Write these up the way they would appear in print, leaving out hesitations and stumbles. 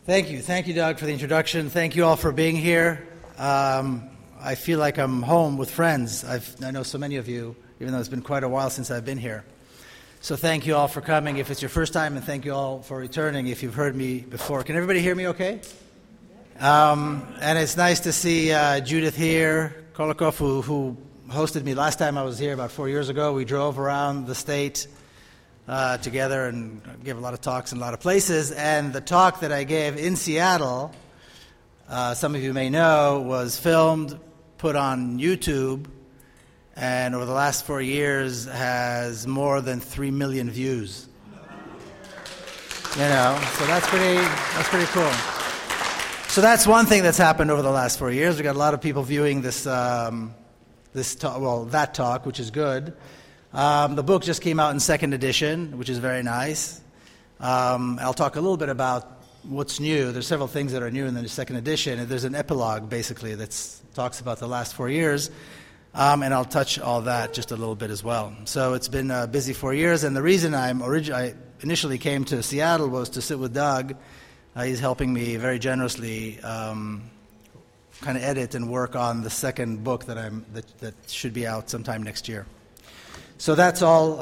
Thank you, Doug, for the introduction. Thank you all for being here. I feel like I'm home with friends. I know so many of you, even though it's been quite a while since I've been here. So thank you all for coming if it's your first time, and thank you all for returning if you've heard me before. Can everybody hear me okay? And it's nice to see Judith here, Kolokov, who hosted me last time I was here about 4 years ago. We drove around the state together and gave a lot of talks in a lot of places. And the talk that I gave in Seattle, some of you may know, was filmed, put on YouTube, and over the last 4 years has more than 3 million views. So that's pretty cool. So that's one thing that's happened over the last 4 years. We got a lot of people viewing that talk, which is good. The book just came out in second edition, which is very nice. I'll talk a little bit about what's new. There's several things that are new in the second edition. There's an epilogue, basically, that talks about the last 4 years. And I'll touch all that just a little bit as well. So it's been a busy 4 years, and the reason I initially came to Seattle was to sit with Doug. He's helping me very generously kind of edit and work on the second book that should be out sometime next year. So that's all,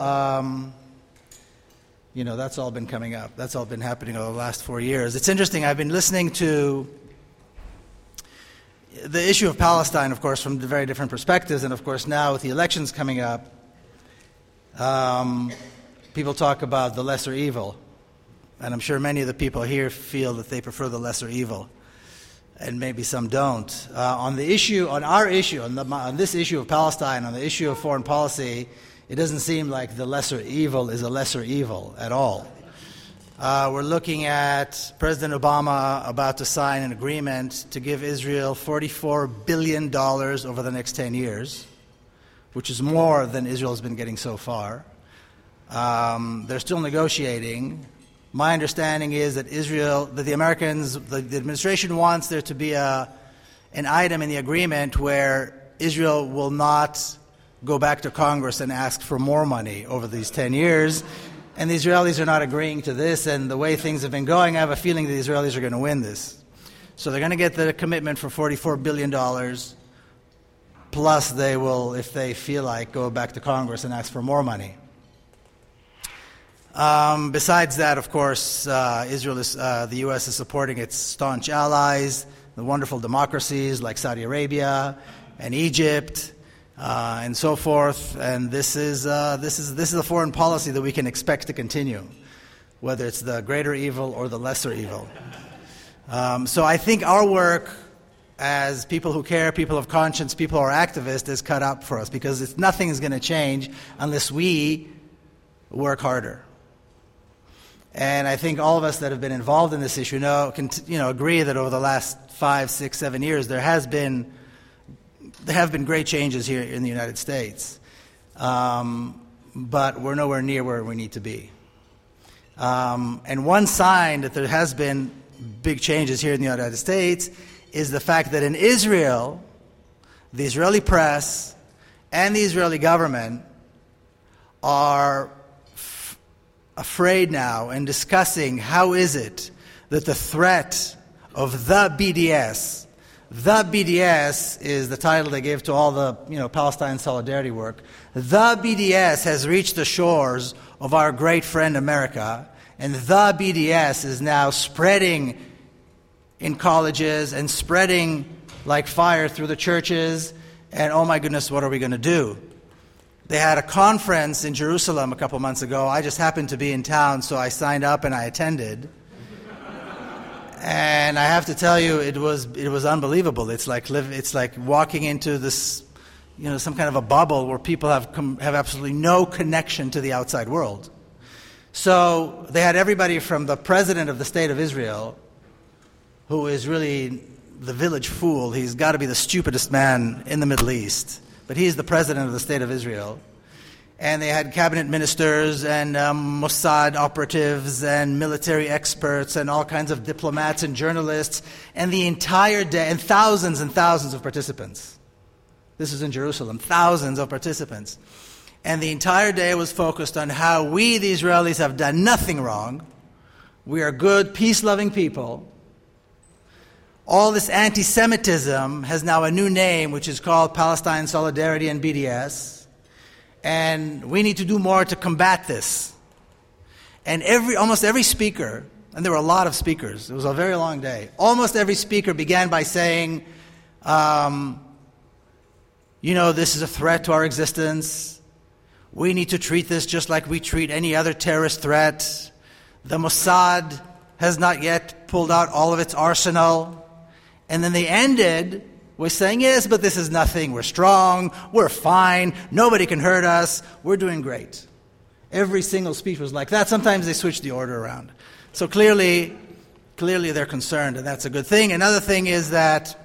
that's all been coming up. That's all been happening over the last 4 years. It's interesting. I've been listening to the issue of Palestine, of course, from very different perspectives. And, of course, now with the elections coming up, people talk about the lesser evil. And I'm sure many of the people here feel that they prefer the lesser evil. And maybe some don't. On this issue of Palestine, on the issue of foreign policy, it doesn't seem like the lesser evil is a lesser evil at all. We're looking at President Obama about to sign an agreement to give Israel $44 billion over the next 10 years, which is more than Israel has been getting so far. They're still negotiating. My understanding is that the administration wants there to be an item in the agreement where Israel will not go back to Congress and ask for more money over these 10 years. And the Israelis are not agreeing to this, and the way things have been going, I have a feeling the Israelis are going to win this. So they're going to get the commitment for $44 billion, plus they will, if they feel like, go back to Congress and ask for more money. Besides that, of course, the U.S. is supporting its staunch allies, the wonderful democracies like Saudi Arabia and Egypt, and so forth. And this is a foreign policy that we can expect to continue, whether it's the greater evil or the lesser evil. So I think our work as people who care, people of conscience, people who are activists is cut up for us, because nothing is going to change unless we work harder. And I think all of us that have been involved in this issue agree that over the last 5, 6, 7 years there have been great changes here in the United States, but we're nowhere near where we need to be. And one sign that there has been big changes here in the United States is the fact that in Israel, the Israeli press and the Israeli government are afraid now and discussing how is it that the threat of the BDS is the title they gave to all the Palestine solidarity work. The BDS has reached the shores of our great friend America, and the BDS is now spreading in colleges and spreading like fire through the churches, and oh my goodness, what are we going to do? They had a conference in Jerusalem a couple months ago. I just happened to be in town, so I signed up and I attended. And I have to tell you, it was unbelievable. It's like walking into this, some kind of a bubble where people have absolutely no connection to the outside world. So they had everybody from the president of the state of Israel, who is really the village fool. He's got to be the stupidest man in the Middle East. But he's the president of the state of Israel. And they had cabinet ministers and Mossad operatives and military experts and all kinds of diplomats and journalists, and the entire day, and thousands of participants. This is in Jerusalem, thousands of participants. And the entire day was focused on how we, the Israelis, have done nothing wrong. We are good, peace-loving people. all this anti-Semitism has now a new name, which is called Palestine Solidarity and BDS, and we need to do more to combat this. And almost every speaker, and there were a lot of speakers, it was a very long day, almost every speaker began by saying, this is a threat to our existence. We need to treat this just like we treat any other terrorist threat. The Mossad has not yet pulled out all of its arsenal. And then they ended with saying, yes, but this is nothing. We're strong. We're fine. Nobody can hurt us. We're doing great. Every single speech was like that. Sometimes they switch the order around. So clearly they're concerned, and that's a good thing. Another thing is that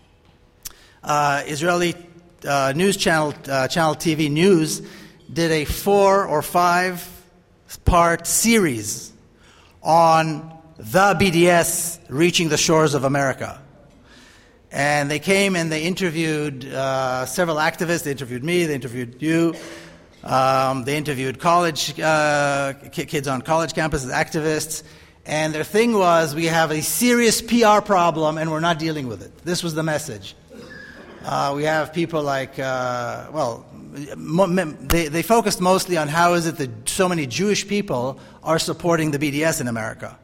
Israeli news channel TV News did a 4 or 5 part series on the BDS reaching the shores of America. And they came and they interviewed several activists. They interviewed me, they interviewed you. They interviewed college kids on college campuses, activists. And their thing was, we have a serious PR problem and we're not dealing with it. This was the message. We have people like, they focused mostly on how is it that so many Jewish people are supporting the BDS in America.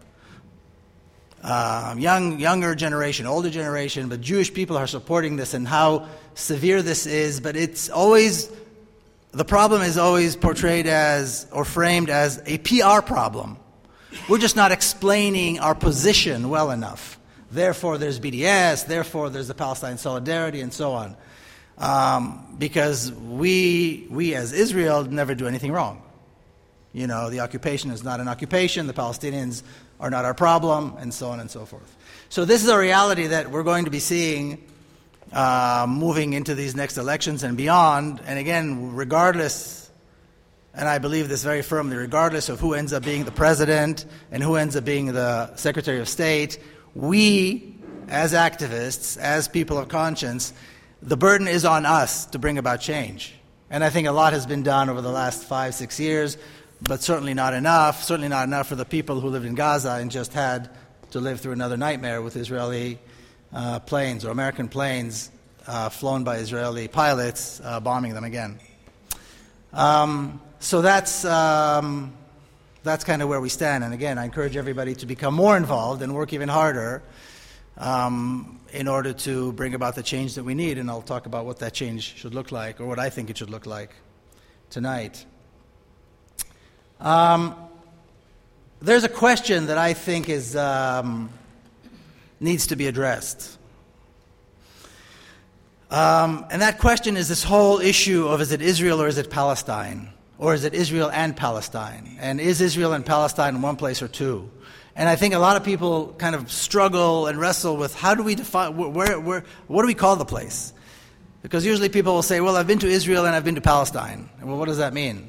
Younger generation, older generation, but Jewish people are supporting this and how severe this is. But the problem is always portrayed as or framed as a PR problem. We're just not explaining our position well enough. Therefore, there's BDS, therefore, there's the Palestine Solidarity, and so on. Because we as Israel never do anything wrong. The occupation is not an occupation, the Palestinians are not our problem, and so on and so forth. So this is a reality that we're going to be seeing moving into these next elections and beyond. And again, regardless, and I believe this very firmly, regardless of who ends up being the president and who ends up being the Secretary of State, we, as activists, as people of conscience, the burden is on us to bring about change. And I think a lot has been done over the last 5-6 years, but certainly not enough for the people who lived in Gaza and just had to live through another nightmare with Israeli planes or American planes flown by Israeli pilots bombing them again. So that's kind of where we stand. And again, I encourage everybody to become more involved and work even harder in order to bring about the change that we need. And I'll talk about what that change should look like, or what I think it should look like tonight. There's a question that I think needs to be addressed. And that question is this whole issue of, is it Israel or is it Palestine? Or is it Israel and Palestine? And is Israel and Palestine in one place or two? And I think a lot of people kind of struggle and wrestle with, how do we define, what do we call the place? Because usually people will say, well, I've been to Israel and I've been to Palestine. Well, what does that mean?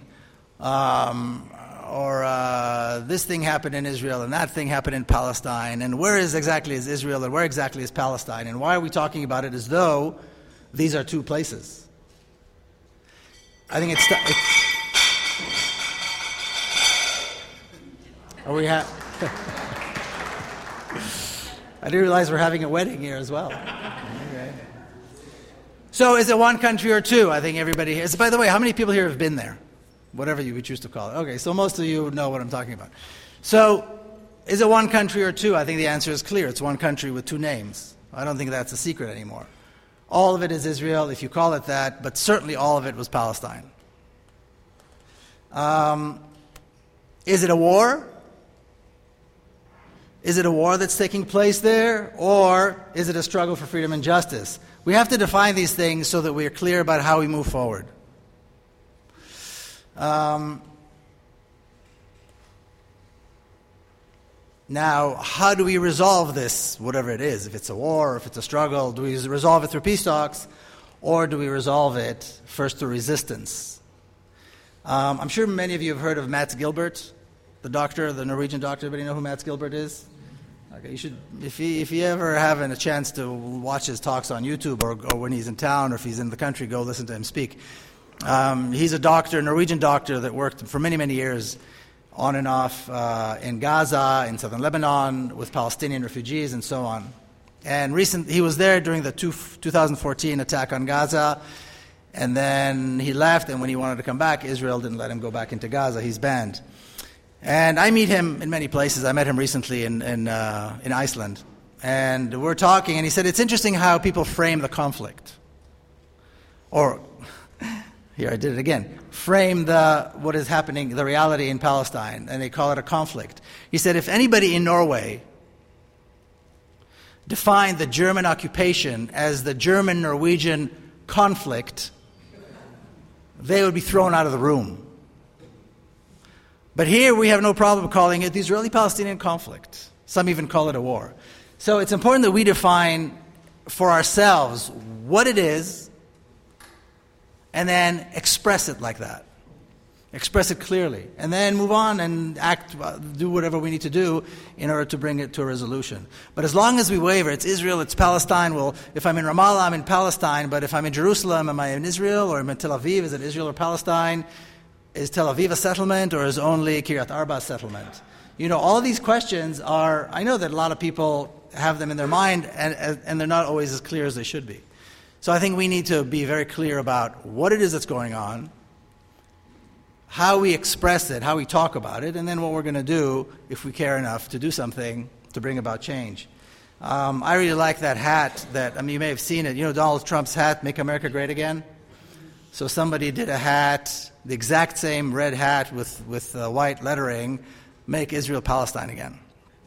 This thing happened in Israel and that thing happened in Palestine. And where exactly is Israel and where exactly is Palestine? And why are we talking about it as though these are two places? I think it's I didn't realize we're having a wedding here as well. Okay. So is it one country or two? I think everybody here. By the way, how many people here have been there? Whatever you would choose to call it. Okay, so most of you know what I'm talking about. So is it one country or two? I think the answer is clear. It's one country with two names. I don't think that's a secret anymore. All of it is Israel, if you call it that, but certainly all of it was Palestine. Is it a war? Is it a war that's taking place there? Or is it a struggle for freedom and justice? We have to define these things so that we are clear about how we move forward. Now, how do we resolve this, whatever it is? If it's a war, or if it's a struggle, do we resolve it through peace talks? Or do we resolve it first through resistance? I'm sure many of you have heard of Mads Gilbert, the doctor, the Norwegian doctor. Everybody know who Mads Gilbert is? Okay, you should, if you ever have a chance to watch his talks on YouTube, or when he's in town, or if he's in the country, go listen to him speak. He's a doctor, Norwegian doctor, that worked for many, many years on and off in Gaza, in southern Lebanon, with Palestinian refugees, and so on. And he was there during the 2014 attack on Gaza, and then he left, and when he wanted to come back, Israel didn't let him go back into Gaza. He's banned. And I meet him in many places. I met him recently in Iceland. And we're talking, and he said, it's interesting how people frame the conflict. Or, here I did it again, frame what is happening, the reality in Palestine, and they call it a conflict. He said, if anybody in Norway defined the German occupation as the German-Norwegian conflict, they would be thrown out of the room. But here we have no problem calling it the Israeli-Palestinian conflict. Some even call it a war. So it's important that we define for ourselves what it is and then express it like that. Express it clearly. And then move on and do whatever we need to do in order to bring it to a resolution. But as long as we waver, it's Israel, it's Palestine. Well, if I'm in Ramallah, I'm in Palestine. But if I'm in Jerusalem, am I in Israel? Or am I in Tel Aviv? Is it Israel or Palestine? Is Tel Aviv a settlement, or is only Kiryat Arba a settlement? All these questions are, I know that a lot of people have them in their mind, and they're not always as clear as they should be. So I think we need to be very clear about what it is that's going on, how we express it, how we talk about it, and then what we're going to do if we care enough to do something to bring about change. I really like that hat you may have seen it. Donald Trump's hat, Make America Great Again? So somebody did a hat, the exact same red hat with white lettering, Make Israel Palestine Again.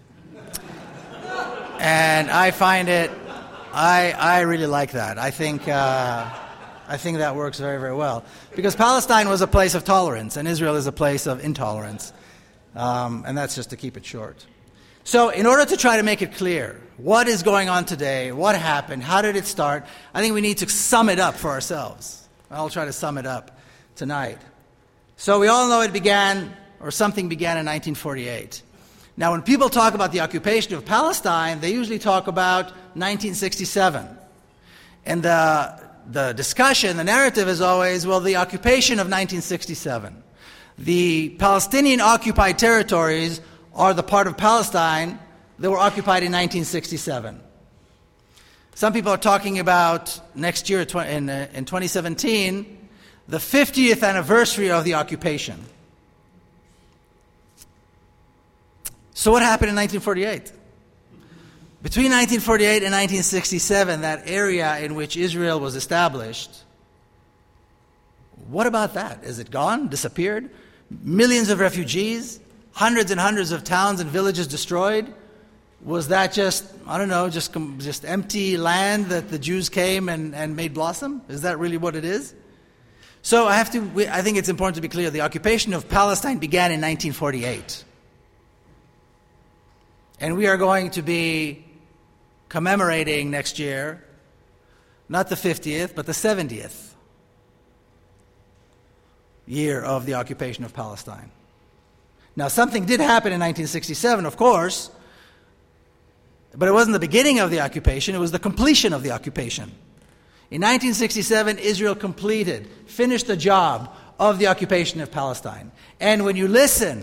And I find it, I really like that. I think that works very, very well. Because Palestine was a place of tolerance, and Israel is a place of intolerance. And that's just to keep it short. So in order to try to make it clear, what is going on today, what happened, how did it start, I think we need to sum it up for ourselves. I'll try to sum it up tonight. So we all know something began in 1948. Now when people talk about the occupation of Palestine, they usually talk about 1967. And the discussion, the narrative is always, the occupation of 1967. The Palestinian occupied territories are the part of Palestine that were occupied in 1967. Some people are talking about next year, in 2017, the 50th anniversary of the occupation. So what happened in 1948? Between 1948 and 1967, that area in which Israel was established, what about that? Is it gone? Disappeared? Millions of refugees? Hundreds and hundreds of towns and villages destroyed? Was that just empty land that the Jews came and made blossom? Is that really what it is? So I think it's important to be clear. The occupation of Palestine began in 1948. And we are going to be commemorating next year, not the 50th, but the 70th year of the occupation of Palestine. Now, something did happen in 1967, of course, but it wasn't the beginning of the occupation, it was the completion of the occupation. In 1967, Israel finished the job of the occupation of Palestine. And when you listen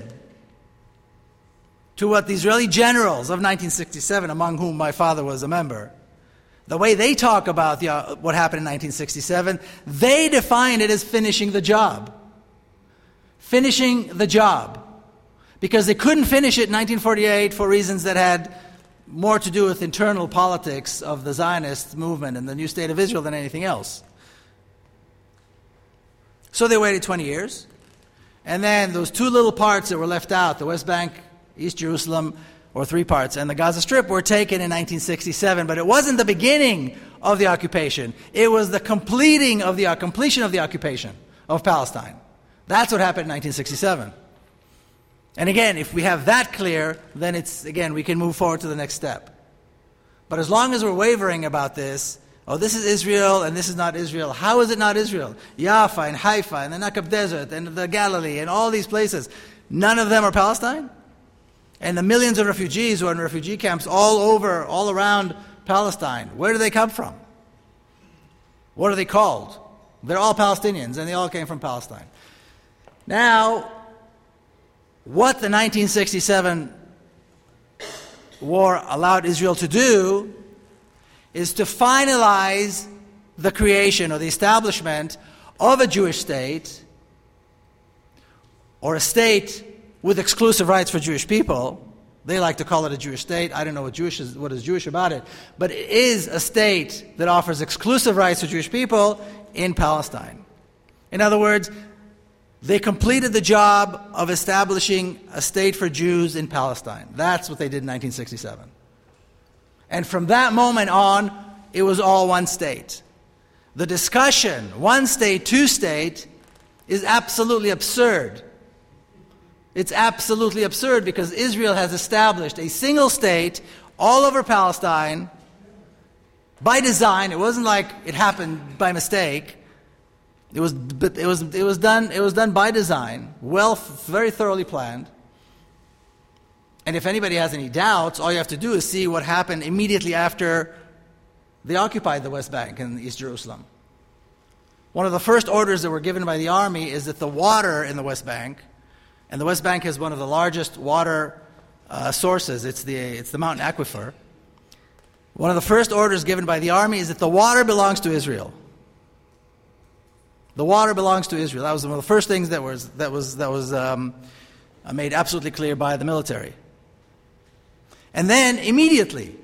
to what the Israeli generals of 1967, among whom my father was a member, the way they talk about what happened in 1967, they define it as finishing the job. Finishing the job. Because they couldn't finish it in 1948 for reasons that had more to do with internal politics of the Zionist movement and the new state of Israel than anything else. So they waited 20 years. And then those two little parts that were left out, the West Bank, East Jerusalem, or 3 parts, and the Gaza Strip were taken in 1967. But it wasn't the beginning of the occupation. It was the completion of the occupation of Palestine. That's what happened in 1967. And again, if we have that clear, then we can move forward to the next step. But as long as we're wavering about this, this is Israel and this is not Israel. How is it not Israel? Jaffa and Haifa and the Nakab Desert and the Galilee and all these places, none of them are Palestine? And the millions of refugees who are in refugee camps all around Palestine, where do they come from? What are they called? They're all Palestinians and they all came from Palestine. Now, what the 1967 war allowed Israel to do is to finalize the creation or the establishment of a Jewish state, or a state with exclusive rights for Jewish people. They like to call it a Jewish state. I don't know what is Jewish about it. But it is a state that offers exclusive rights for Jewish people in Palestine. In other words, they completed the job of establishing a state for Jews in Palestine. That's what they did in 1967. And from that moment on, it was all one state. The discussion, one state, two state, is absolutely absurd. It's absolutely absurd because Israel has established a single state all over Palestine by design. It wasn't like it happened by mistake. It was done by design, very thoroughly planned. And if anybody has any doubts, all you have to do is see what happened immediately after they occupied the West Bank and East Jerusalem. One of the first orders that were given by the army is that the water in the West Bank, and the West Bank has one of the largest water sources. It's the mountain aquifer. One of the first orders given by the army is that the water belongs to Israel. The water belongs to Israel. That was one of the first things that was made absolutely clear by the military. And then immediately,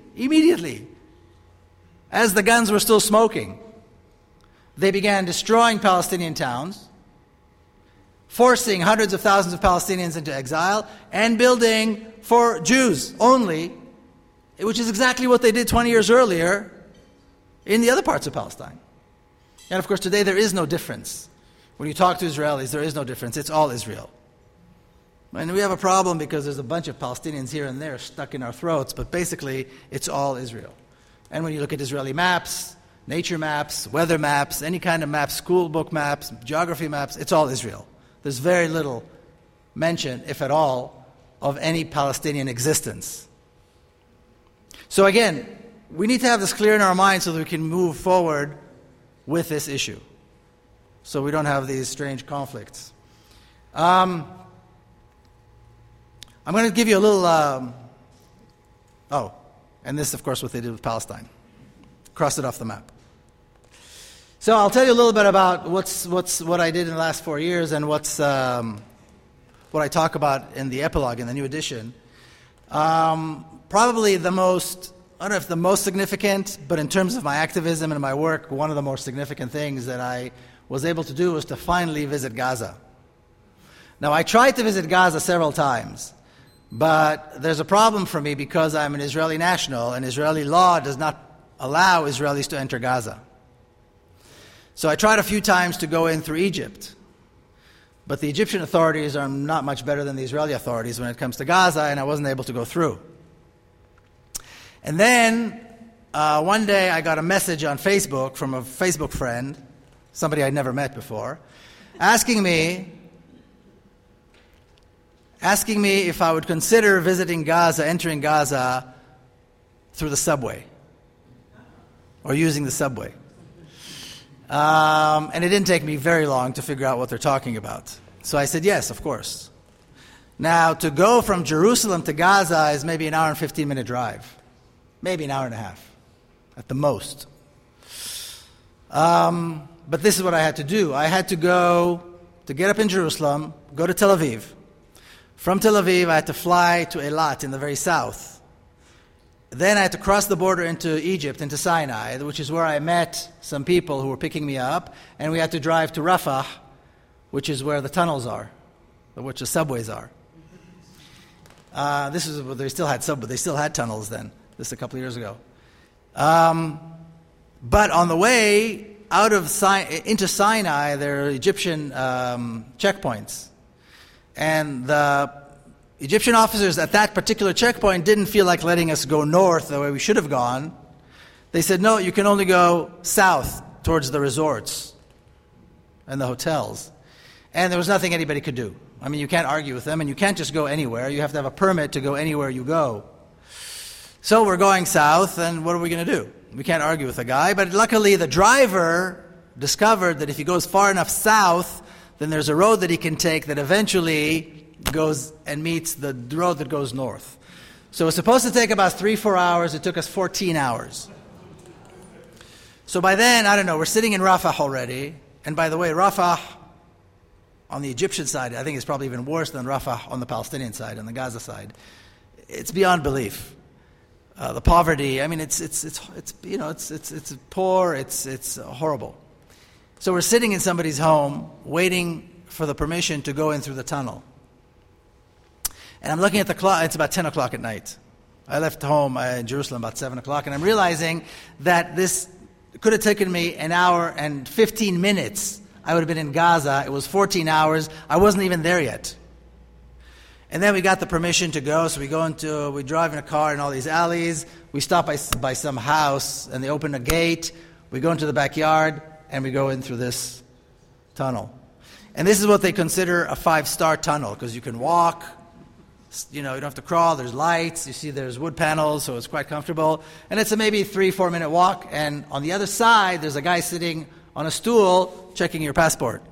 as the guns were still smoking, they began destroying Palestinian towns, forcing hundreds of thousands of Palestinians into exile, and building for Jews only, which is exactly what they did 20 years earlier in the other parts of Palestine. And of course, today there is no difference. When you talk to Israelis, there is no difference. It's all Israel. And we have a problem because there's a bunch of Palestinians here and there stuck in our throats, but basically, it's all Israel. And when you look at Israeli maps, nature maps, weather maps, any kind of maps, school book maps, geography maps, it's all Israel. There's very little mention, if at all, of any Palestinian existence. So again, we need to have this clear in our minds so that we can move forward with this issue, so we don't have these strange conflicts. I'm going to give you a little... and this, of course, what they did with Palestine. Crossed it off the map. So I'll tell you a little bit about what I did in the last 4 years and what I talk about in the epilogue, in the new edition. Probably the most, I don't know if the most significant, but in terms of my activism and my work, one of the more significant things that I was able to do was to finally visit Gaza. Now, I tried to visit Gaza several times, but there's a problem for me because I'm an Israeli national, and Israeli law does not allow Israelis to enter Gaza. So I tried a few times to go in through Egypt, but the Egyptian authorities are not much better than the Israeli authorities when it comes to Gaza, and I wasn't able to go through. And then one day I got a message on Facebook from a Facebook friend, somebody I'd never met before, asking me if I would consider visiting Gaza, entering Gaza through the subway, or using the subway. And it didn't take me very long to figure out what they're talking about. So I said, yes, of course. Now, to go from Jerusalem to Gaza is maybe an hour and 15-minute drive. Maybe an hour and a half, at the most. But this is what I had to do. I had to get up in Jerusalem, go to Tel Aviv. From Tel Aviv, I had to fly to Eilat in the very south. Then I had to cross the border into Egypt, into Sinai, which is where I met some people who were picking me up, and we had to drive to Rafah, which is where the tunnels are, which the subways are. They still had tunnels then. This is a couple of years ago. But on the way into Sinai, there are Egyptian checkpoints. And the Egyptian officers at that particular checkpoint didn't feel like letting us go north the way we should have gone. They said, no, you can only go south towards the resorts and the hotels. And there was nothing anybody could do. I mean, you can't argue with them, and you can't just go anywhere. You have to have a permit to go anywhere you go. So we're going south, and what are we going to do? We can't argue with the guy, but luckily the driver discovered that if he goes far enough south, then there's a road that he can take that eventually goes and meets the road that goes north. So it was supposed to take about 3-4 hours. It took us 14 hours. So by then, I don't know, we're sitting in Rafah already. And by the way, Rafah on the Egyptian side, I think it's probably even worse than Rafah on the Palestinian side, on the Gaza side. It's beyond belief. The poverty, I mean, it's poor, it's horrible. So we're sitting in somebody's home, waiting for the permission to go in through the tunnel. And I'm looking at the clock, it's about 10 o'clock at night. I left home in Jerusalem about 7 o'clock, and I'm realizing that this could have taken me an hour and 15 minutes. I would have been in Gaza. It was 14 hours. I wasn't even there yet. And then we got the permission to go, so we drive in a car in all these alleys. We stop by some house, and they open a gate. We go into the backyard, and we go in through this tunnel. And this is what they consider a 5-star tunnel, because you can walk, you don't have to crawl, there's lights, you see there's wood panels, so it's quite comfortable. And it's a maybe 3-4 minute walk, and on the other side, there's a guy sitting on a stool checking your passport.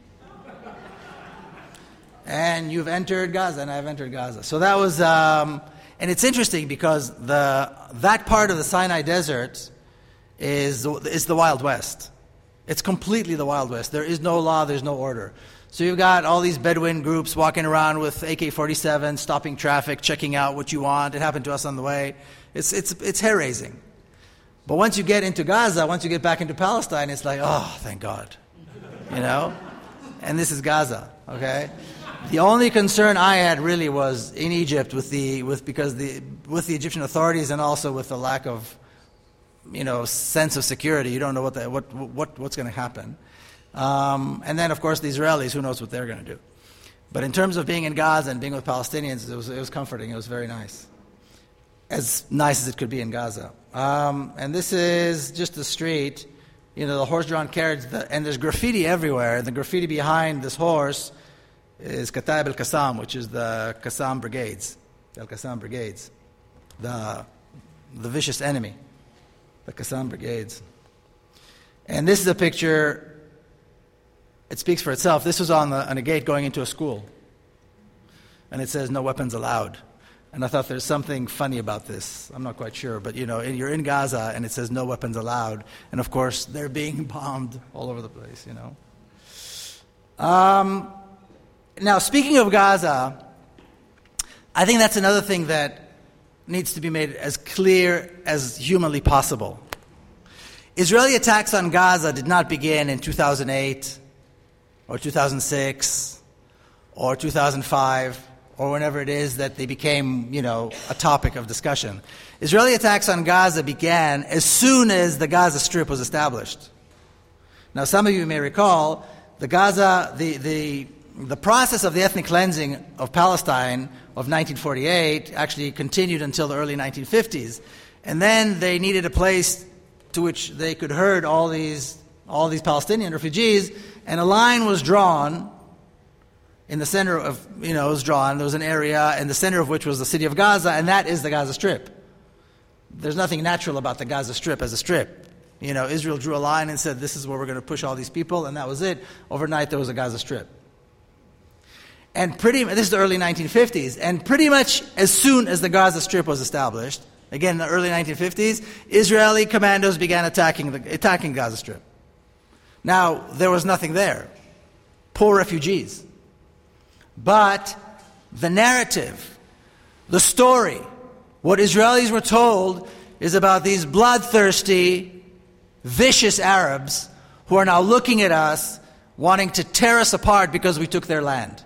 And you've entered Gaza, and I've entered Gaza. So that was, and it's interesting because that part of the Sinai Desert is the Wild West. It's completely the Wild West. There is no law, there's no order. So you've got all these Bedouin groups walking around with AK-47, stopping traffic, checking out what you want. It happened to us on the way. It's hair-raising. But once you get into Gaza, once you get back into Palestine, it's like, oh, thank God. And this is Gaza, okay? The only concern I had really was in Egypt with the Egyptian authorities and also with the lack of sense of security. You don't know what's going to happen. And then, of course, the Israelis, who knows what they're going to do. But in terms of being in Gaza and being with Palestinians, it was comforting. It was very nice. As nice as it could be in Gaza. And this is just the street, the horse-drawn carriage, and there's graffiti everywhere. The graffiti behind this horse is Kataib al-Qassam, which is the Qassam Brigades, the Al-Qassam Brigades, the vicious enemy, the Qassam Brigades. And this is a picture, it speaks for itself. This was on a gate going into a school. And it says, no weapons allowed. And I thought there's something funny about this. I'm not quite sure, but you're in Gaza and it says no weapons allowed. And of course, they're being bombed all over the place, Now, speaking of Gaza, I think that's another thing that needs to be made as clear as humanly possible. Israeli attacks on Gaza did not begin in 2008 or 2006 or 2005 or whenever it is that they became, a topic of discussion. Israeli attacks on Gaza began as soon as the Gaza Strip was established. Now, some of you may recall, the process of the ethnic cleansing of Palestine of 1948 actually continued until the early 1950s. And then they needed a place to which they could herd all these Palestinian refugees, and a line was drawn in the center of, it was drawn. There was an area in the center of which was the city of Gaza, and that is the Gaza Strip. There's nothing natural about the Gaza Strip as a strip. Israel drew a line and said, this is where we're going to push all these people, and that was it. Overnight, there was a Gaza Strip. And this is the early 1950s, and pretty much as soon as the Gaza Strip was established, again in the early 1950s, Israeli commandos began attacking Gaza Strip. Now, there was nothing there. Poor refugees. But the narrative, the story, what Israelis were told is about these bloodthirsty, vicious Arabs who are now looking at us, wanting to tear us apart because we took their land.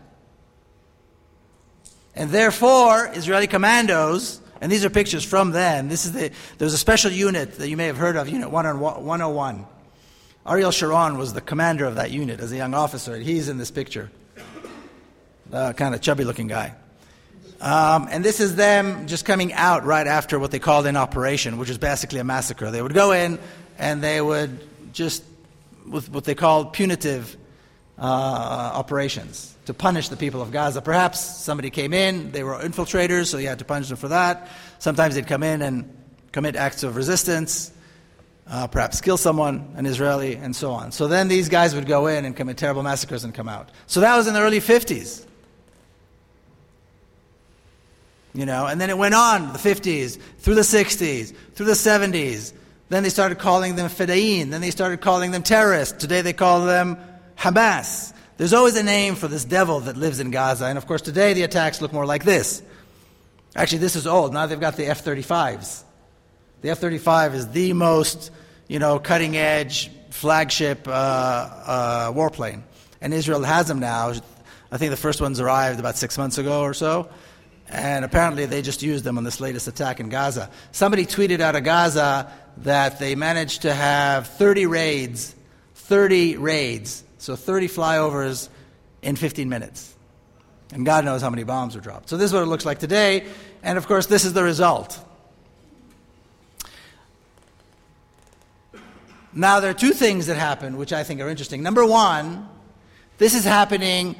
And therefore, Israeli commandos, and these are pictures from then, there's a special unit that you may have heard of, Unit 101. Ariel Sharon was the commander of that unit as a young officer, and he's in this picture. Kind of chubby-looking guy. And this is them just coming out right after what they called an operation, which is basically a massacre. They would go in, and they would just, with what they called punitive operations, to punish the people of Gaza. Perhaps somebody came in, they were infiltrators, so you had to punish them for that. Sometimes they'd come in and commit acts of resistance, perhaps kill someone, an Israeli, and so on. So then these guys would go in and commit terrible massacres and come out. So that was in the early 50s. And then it went on, the 50s, through the 60s, through the 70s. Then they started calling them Fedayeen. Then they started calling them terrorists. Today they call them Hamas. There's always a name for this devil that lives in Gaza. And of course today the attacks look more like this. Actually, this is old. Now they've got the F-35s. The F-35 is the most, cutting-edge flagship warplane. And Israel has them now. I think the first ones arrived about 6 months ago or so. And apparently they just used them on this latest attack in Gaza. Somebody tweeted out of Gaza that they managed to have 30 raids, so 30 flyovers in 15 minutes. And God knows how many bombs were dropped. So this is what it looks like today. And of course, this is the result. Now, there are two things that happen which I think are interesting. Number one, this is happening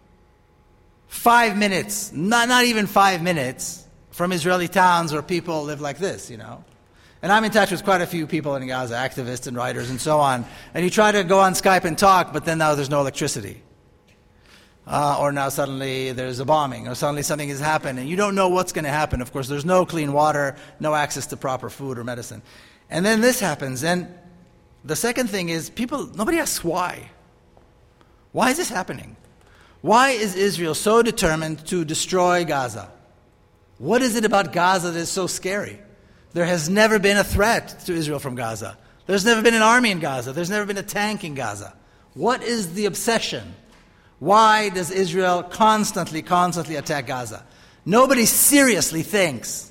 5 minutes, not even 5 minutes, from Israeli towns where people live like this, And I'm in touch with quite a few people in Gaza, activists and writers and so on. And you try to go on Skype and talk, but then now there's no electricity. Or now suddenly there's a bombing, or suddenly something has happened, and you don't know what's going to happen. Of course, there's no clean water, no access to proper food or medicine. And then this happens. And the second thing is, nobody asks why. Why is this happening? Why is Israel so determined to destroy Gaza? What is it about Gaza that is so scary? There has never been a threat to Israel from Gaza. There's never been an army in Gaza. There's never been a tank in Gaza. What is the obsession? Why does Israel constantly attack Gaza? Nobody seriously thinks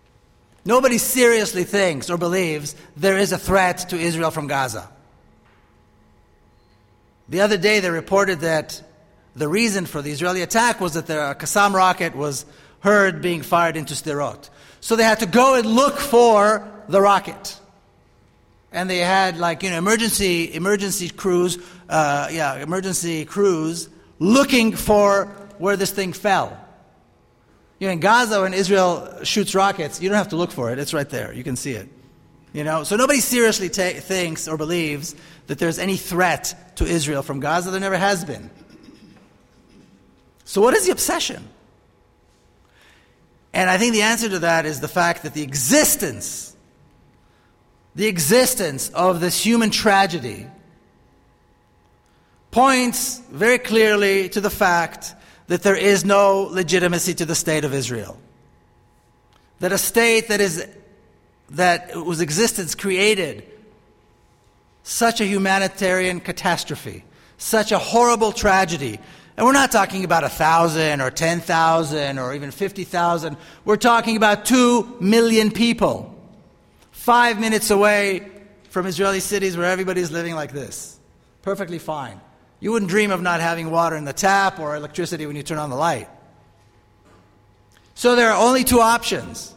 or believes there is a threat to Israel from Gaza. The other day they reported that the reason for the Israeli attack was that the Qassam rocket was heard being fired into Sderot. So they had to go and look for the rocket. And they had emergency crews looking for where this thing fell. In Gaza, when Israel shoots rockets, you don't have to look for it. It's right there. You can see it. So nobody seriously thinks or believes that there's any threat to Israel from Gaza. There never has been. So what is the obsession? And I think the answer to that is the fact that the existence of this human tragedy points very clearly to the fact that there is no legitimacy to the state of Israel. That a state that whose existence created such a humanitarian catastrophe, such a horrible tragedy. And we're not talking about 1,000 or 10,000 or even 50,000. We're talking about 2 million people, 5 minutes away from Israeli cities where everybody's living like this. Perfectly fine. You wouldn't dream of not having water in the tap or electricity when you turn on the light. So there are only two options.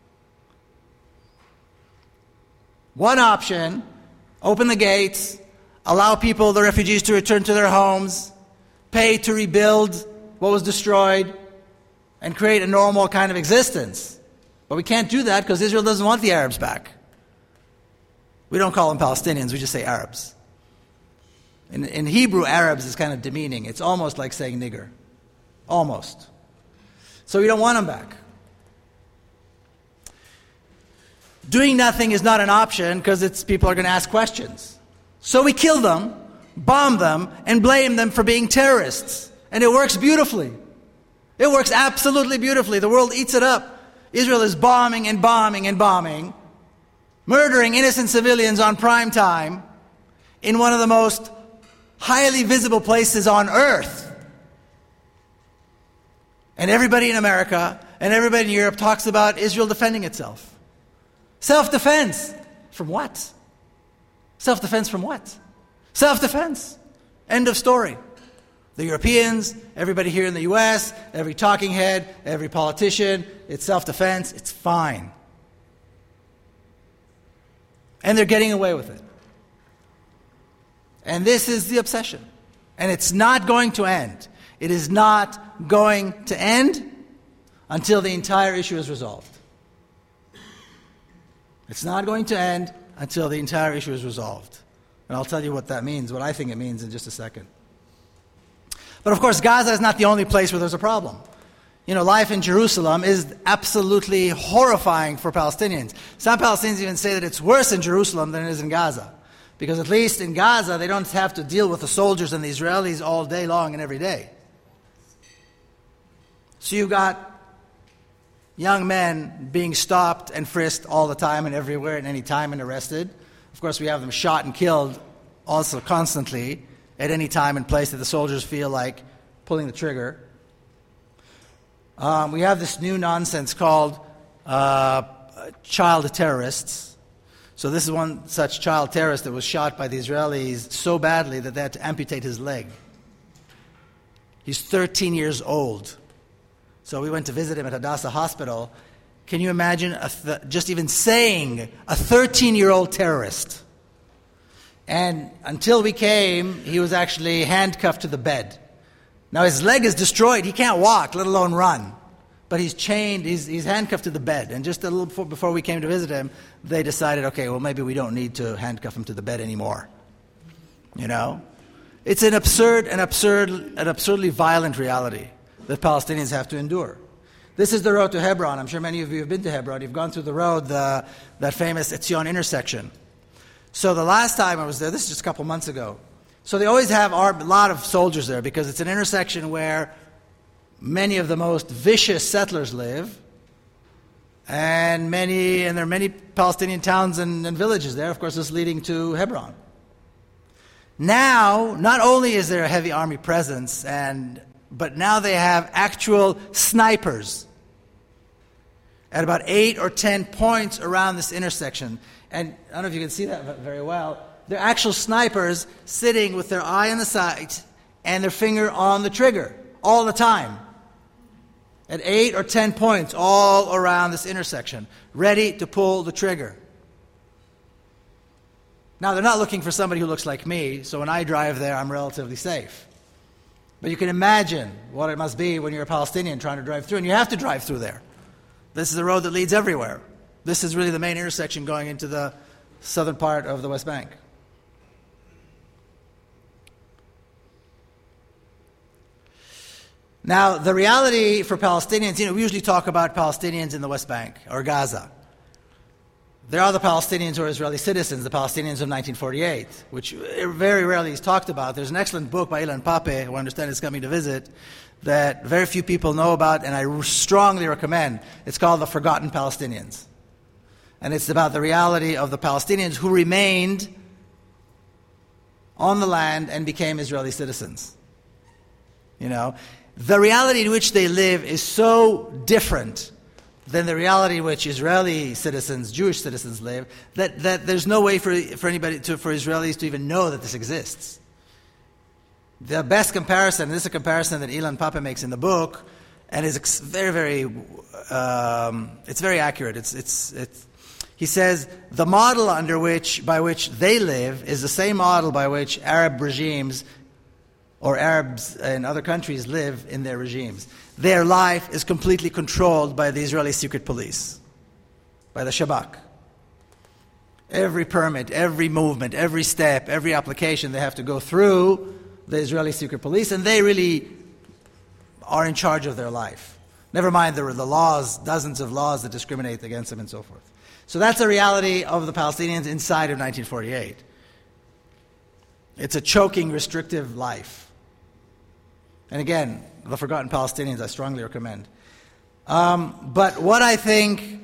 One option, open the gates, allow the refugees to return to their homes, pay to rebuild what was destroyed, and create a normal kind of existence. But we can't do that because Israel doesn't want the Arabs back. We don't call them Palestinians, we just say Arabs. In Hebrew, Arabs is kind of demeaning. It's almost like saying nigger. Almost. So we don't want them back. Doing nothing is not an option because people are going to ask questions. So we kill them, bomb them, and blame them for being terrorists. And it works beautifully. It works absolutely beautifully. The world eats it up. Israel is bombing and bombing and bombing, murdering innocent civilians on prime time in one of the most highly visible places on earth. And everybody in America and everybody in Europe talks about Israel defending itself. Self-defense. From what? Self-defense from what? Self-defense. End of story. The Europeans, everybody here in the U.S., every talking head, every politician, it's self-defense, it's fine. And they're getting away with it. And this is the obsession. And it's not going to end. It is not going to end until the entire issue is resolved. It's not going to end until the entire issue is resolved. And I'll tell you what that means, what I think it means in just a second. But of course, Gaza is not the only place where there's a problem. Life in Jerusalem is absolutely horrifying for Palestinians. Some Palestinians even say that it's worse in Jerusalem than it is in Gaza. Because at least in Gaza, they don't have to deal with the soldiers and the Israelis all day long and every day. So you've got young men being stopped and frisked all the time and everywhere at any time and arrested. Of course, we have them shot and killed also constantly at any time and place that the soldiers feel like pulling the trigger. We have this new nonsense called child terrorists. So this is one such child terrorist that was shot by the Israelis so badly that they had to amputate his leg. He's 13 years old. So we went to visit him at Hadassah Hospital. Can you imagine just even saying a 13-year-old terrorist? And until we came, he was actually handcuffed to the bed. Now his leg is destroyed. He can't walk, let alone run. But he's chained, he's handcuffed to the bed. And just a little before we came to visit him, they decided, okay, well, maybe we don't need to handcuff him to the bed anymore. It's an absurdly violent reality that Palestinians have to endure. This is the road to Hebron. I'm sure many of you have been to Hebron. You've gone through the road, that famous Etzion intersection. So the last time I was there, this is just a couple months ago. So they always have a lot of soldiers there because it's an intersection where many of the most vicious settlers live, and there are many Palestinian towns and villages there. Of course, this leading to Hebron. Now, not only is there a heavy army presence, but now they have actual snipers at about 8 or 10 points around this intersection. And I don't know if you can see that very well. They're actual snipers sitting with their eye on the sight and their finger on the trigger all the time. At 8 or 10 points all around this intersection, ready to pull the trigger. Now, they're not looking for somebody who looks like me, so when I drive there, I'm relatively safe. But you can imagine what it must be when you're a Palestinian trying to drive through, and you have to drive through there. This is a road that leads everywhere. This is really the main intersection going into the southern part of the West Bank. Now, the reality for Palestinians, we usually talk about Palestinians in the West Bank or Gaza. There are the Palestinians who are Israeli citizens, the Palestinians of 1948, which very rarely is talked about. There's an excellent book by Ilan Pape, who I understand is coming to visit, that very few people know about, and I strongly recommend. It's called The Forgotten Palestinians. And it's about the reality of the Palestinians who remained on the land and became Israeli citizens. The reality in which they live is so different than the reality in which Israeli citizens, Jewish citizens live, that there's no way for Israelis to even know that this exists. The best comparison, and this is a comparison that Ilan Pape makes in the book, and is very, very, it's very accurate. He says the model by which they live is the same model by which Arab regimes or Arabs in other countries live in their regimes. Their life is completely controlled by the Israeli secret police, by the Shabak. Every permit, every movement, every step, every application, they have to go through the Israeli secret police, and they really are in charge of their life. Never mind the laws, dozens of laws that discriminate against them and so forth. So that's the reality of the Palestinians inside of 1948. It's a choking, restrictive life. And again, The Forgotten Palestinians, I strongly recommend. But what I think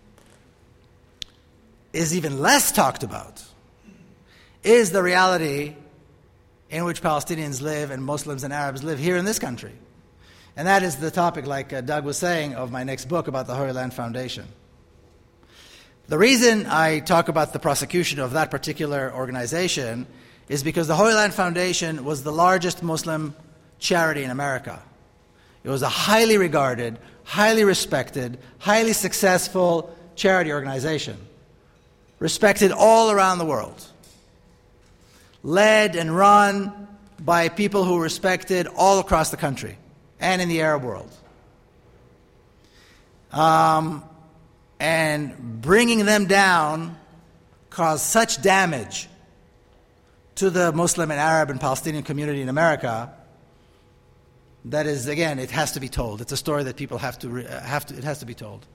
is even less talked about is the reality in which Palestinians live and Muslims and Arabs live here in this country. And that is the topic, like Doug was saying, of my next book about the Holy Land Foundation. The reason I talk about the prosecution of that particular organization is because the Holy Land Foundation was the largest Muslim charity in America. It was a highly regarded, highly respected, highly successful charity organization, respected all around the world, led and run by people who were respected all across the country and in the Arab world. And bringing them down caused such damage to the Muslim and Arab and Palestinian community in America that is, again, it has to be told. It's a story that people it has to be told.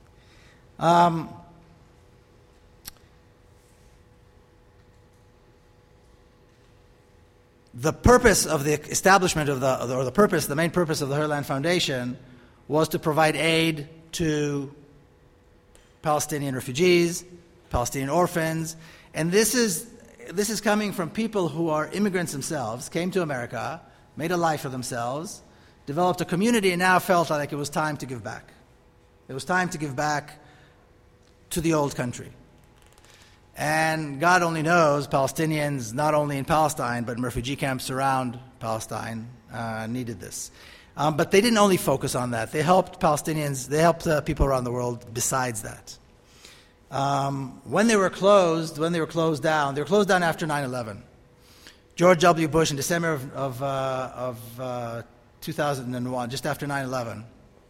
The purpose of the establishment of the main purpose of the Herland Foundation was to provide aid to Palestinian refugees, Palestinian orphans, and this is coming from people who are immigrants themselves, came to America, made a life for themselves, developed a community, and now felt like it was time to give back. It was time to give back to the old country. And God only knows Palestinians, not only in Palestine, but in refugee camps around Palestine, needed this. But they didn't only focus on that. They helped Palestinians, they helped people around the world besides that. When they were closed down after 9/11. George W. Bush, in December of 2001, just after 9/11,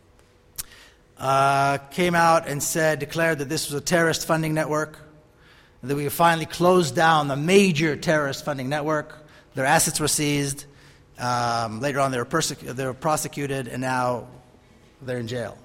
came out and declared that this was a terrorist funding network, that we finally closed down the major terrorist funding network. Their assets were seized. Later on, they were prosecuted, and now they're in jail.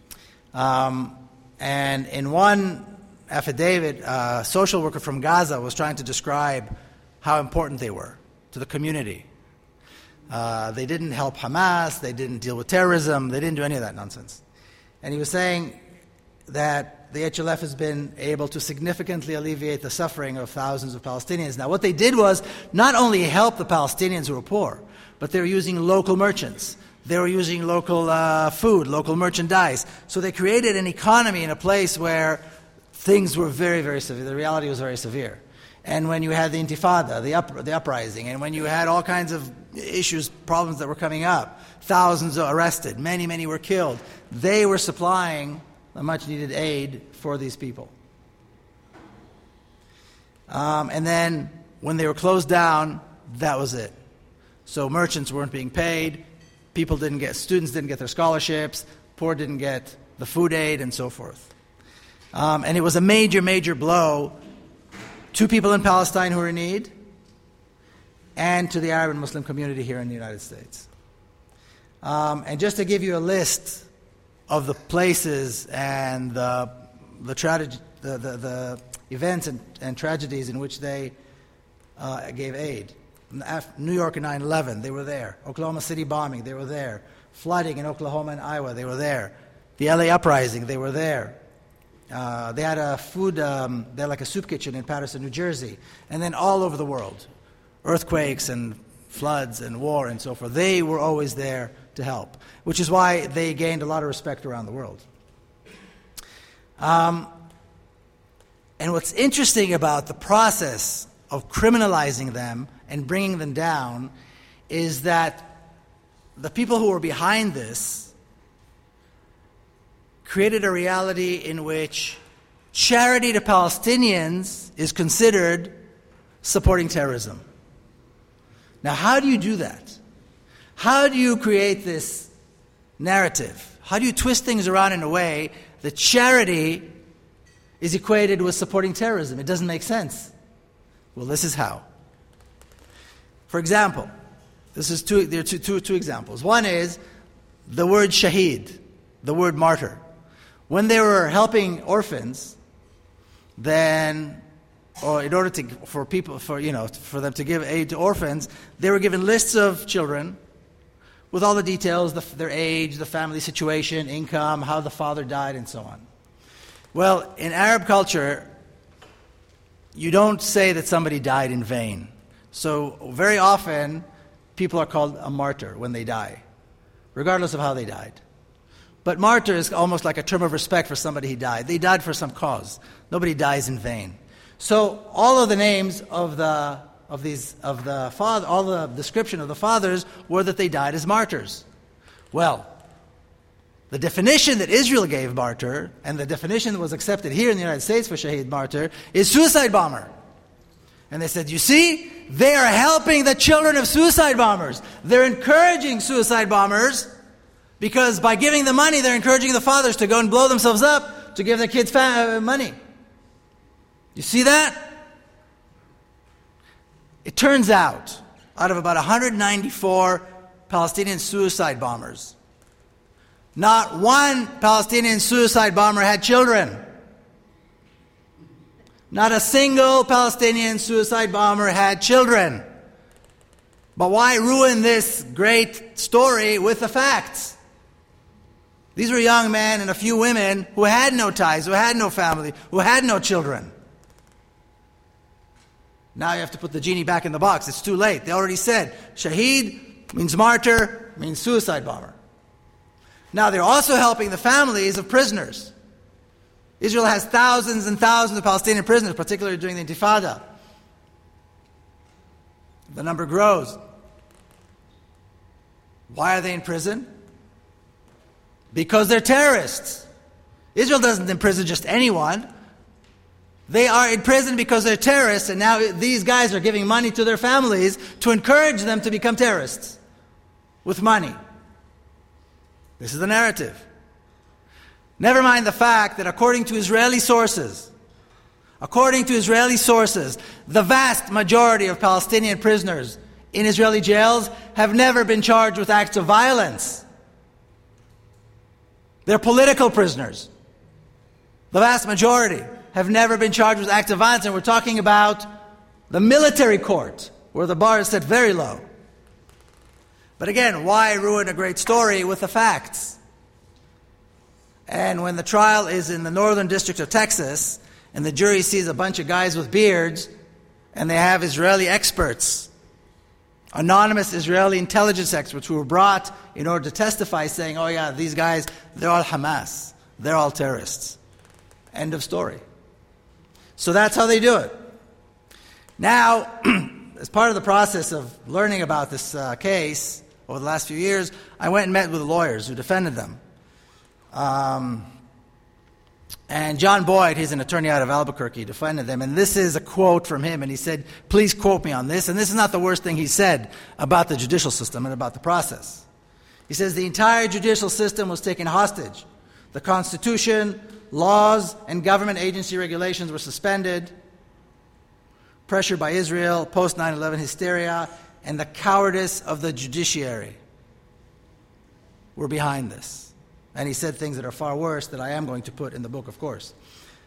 And in one affidavit, a social worker from Gaza was trying to describe how important they were to the community. They didn't help Hamas. They didn't deal with terrorism. They didn't do any of that nonsense. And he was saying that the HLF has been able to significantly alleviate the suffering of thousands of Palestinians. Now, what they did was not only help the Palestinians who were poor, but they were using local merchants. They were using local food, local merchandise. So they created an economy in a place where things were very, very severe. The reality was very severe. And when you had the Intifada, the uprising, and when you had all kinds of issues, problems that were coming up, thousands are arrested, many were killed, they were supplying the much-needed aid for these people. And then when they were closed down, that was it. So merchants weren't being paid, students didn't get their scholarships, poor didn't get the food aid, and so forth. And it was a major blow to people in Palestine who are in need, and to the Arab and Muslim community here in the United States. And just to give you a list of the places and the events and tragedies in which they gave aid. New York in 9/11, they were there. Oklahoma City bombing, they were there. Flooding in Oklahoma and Iowa, they were there. The LA uprising, they were there. They had a soup kitchen in Paterson, New Jersey, and then all over the world. Earthquakes and floods and war and so forth. They were always there to help, which is why they gained a lot of respect around the world. And what's interesting about the process of criminalizing them and bringing them down is that the people who were behind this created a reality in which charity to Palestinians is considered supporting terrorism. Now, how do you do that? How do you create this narrative? How do you twist things around in a way that charity is equated with supporting terrorism? It doesn't make sense. Well, this is how. For example, there are two examples. One is the word shaheed, the word martyr. When they were helping orphans, then, or in order for them to give aid to orphans, they were given lists of children with all the details, their age, the family situation, income, how the father died, and so on. Well, in Arab culture, you don't say that somebody died in vain. So very often, people are called a martyr when they die, regardless of how they died. But martyr is almost like a term of respect for somebody who died. They died for some cause. Nobody dies in vain. So all of the names all the description of the fathers were that they died as martyrs. Well, the definition that Israel gave martyr, and the definition that was accepted here in the United States for shaheed martyr, is suicide bomber. And they said, you see, they are helping the children of suicide bombers. They're encouraging suicide bombers, because by giving them money, they're encouraging the fathers to go and blow themselves up to give their kids money. You see that? It turns out of about 194 Palestinian suicide bombers. Not one Palestinian suicide bomber had children. Not a single Palestinian suicide bomber had children. But why ruin this great story with the facts? These were young men and a few women who had no ties, who had no family, who had no children. Now you have to put the genie back in the box. It's too late. They already said, Shaheed means martyr, means suicide bomber. Now they're also helping the families of prisoners. Israel has thousands and thousands of Palestinian prisoners, particularly during the Intifada. The number grows. Why are they in prison? Because they're terrorists. Israel doesn't imprison just anyone. They are in prison because they're terrorists, and now these guys are giving money to their families to encourage them to become terrorists with money. This is the narrative. Never mind the fact that according to Israeli sources, the vast majority of Palestinian prisoners in Israeli jails have never been charged with acts of violence. They're political prisoners. The vast majority have never been charged with acts of violence, and we're talking about the military court, where the bar is set very low. But again, why ruin a great story with the facts? And when the trial is in the northern district of Texas, and the jury sees a bunch of guys with beards, and they have Israeli experts, anonymous Israeli intelligence experts who were brought in order to testify, saying, oh yeah, these guys, they're all Hamas. They're all terrorists. End of story. So that's how they do it. Now, as part of the process of learning about this case over the last few years, I went and met with the lawyers who defended them. And John Boyd, he's an attorney out of Albuquerque, defended them. And this is a quote from him. And he said, please quote me on this. And this is not the worst thing he said about the judicial system and about the process. He says, the entire judicial system was taken hostage. The Constitution, laws, and government agency regulations were suspended. Pressure by Israel, post 9/11 hysteria, and the cowardice of the judiciary were behind this. And he said things that are far worse that I am going to put in the book, of course.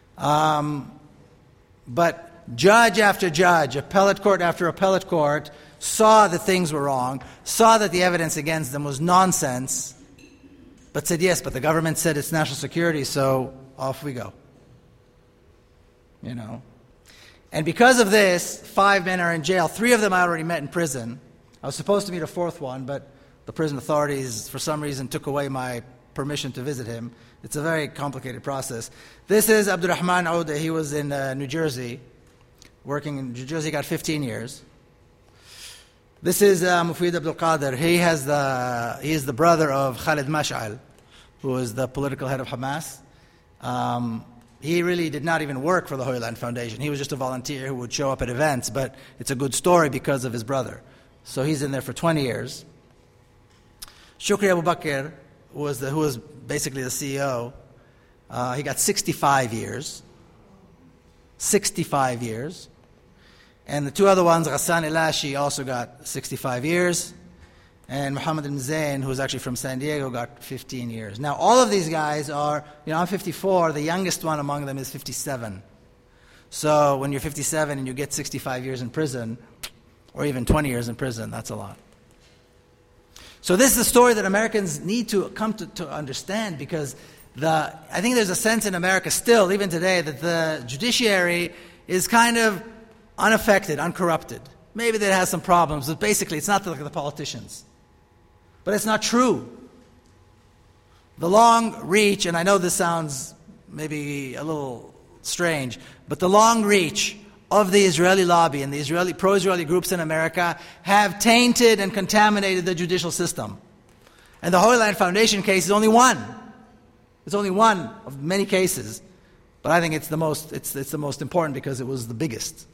But judge after judge, appellate court after appellate court, saw that things were wrong, saw that the evidence against them was nonsense, but said, yes, but the government said it's national security, so off we go. You know. And because of this, 5 men are in jail. 3 of them I already met in prison. I was supposed to meet a 4th one, but the prison authorities, for some reason, took away my permission to visit him. It's a very complicated process. This is Abdurrahman Ouda. He was in New Jersey, working in New Jersey. He got 15 years. This is Mufid Abdul Qadir. He is the brother of Khalid Mash'al, who is the political head of Hamas. He really did not even work for the Holy Land Foundation. He was just a volunteer who would show up at events, but it's a good story because of his brother. So he's in there for 20 years. Shukri Abu Bakr, who was basically the CEO, he got 65 years. 65 years. And the 2 other ones, Ghassan Elashi, also got 65 years. And Muhammad al-Zain, who was actually from San Diego, got 15 years. Now, all of these guys are, I'm 54, the youngest one among them is 57. So when you're 57 and you get 65 years in prison, or even 20 years in prison, that's a lot. So this is a story that Americans need to come to understand, because I think there's a sense in America still, even today, that the judiciary is kind of unaffected, uncorrupted. Maybe that has some problems, but basically it's not like the politicians. But it's not true. The long reach, and I know this sounds maybe a little strange, but the long reach of the Israeli lobby and the Israeli pro-Israeli groups in America have tainted and contaminated the judicial system. And the Holy Land Foundation case is only one. It's only one of many cases, but I think it's the most important because it was the biggest.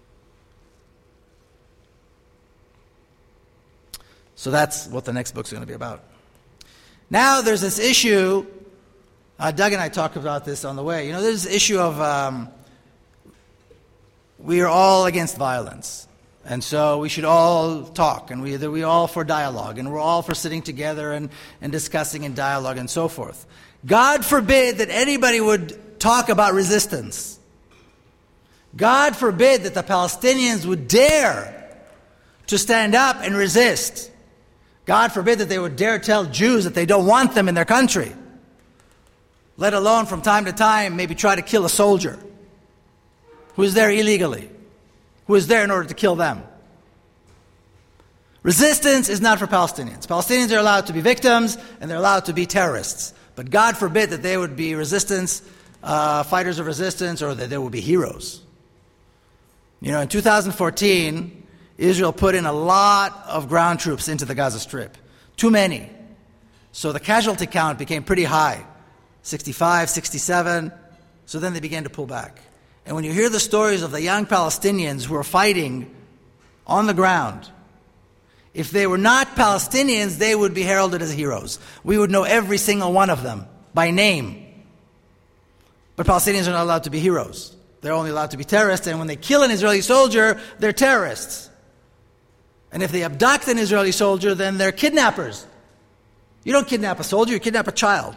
So that's what the next book's going to be about. Now there's this issue, Doug and I talked about this on the way. There's this issue of we are all against violence. And so we should all talk, and we're all for dialogue, and we're all for sitting together and discussing in dialogue and so forth. God forbid that anybody would talk about resistance. God forbid that the Palestinians would dare to stand up and resist. God forbid that they would dare tell Jews that they don't want them in their country, let alone from time to time maybe try to kill a soldier who is there illegally, who is there in order to kill them. Resistance is not for Palestinians. Palestinians are allowed to be victims and they're allowed to be terrorists. But God forbid that they would be resistance, fighters of resistance, or that they would be heroes. In 2014, Israel put in a lot of ground troops into the Gaza Strip. Too many. So the casualty count became pretty high. 65, 67. So then they began to pull back. And when you hear the stories of the young Palestinians who are fighting on the ground, if they were not Palestinians, they would be heralded as heroes. We would know every single one of them by name. But Palestinians are not allowed to be heroes. They're only allowed to be terrorists, and when they kill an Israeli soldier, they're terrorists. And if they abduct an Israeli soldier, then they're kidnappers. You don't kidnap a soldier, you kidnap a child.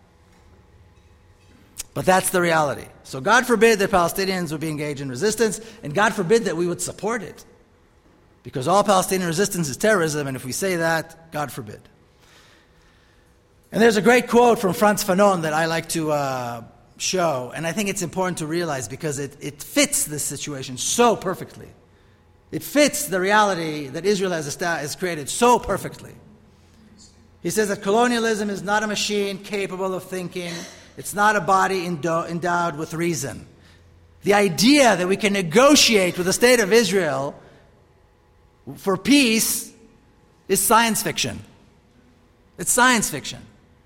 But that's the reality. So God forbid that Palestinians would be engaged in resistance, and God forbid that we would support it. Because all Palestinian resistance is terrorism, and if we say that, God forbid. And there's a great quote from Frantz Fanon that I like to show, and I think it's important to realize because it fits this situation so perfectly. It fits the reality that Israel has created so perfectly. He says that colonialism is not a machine capable of thinking. It's not a body endowed with reason. The idea that we can negotiate with the state of Israel for peace is science fiction. It's science fiction.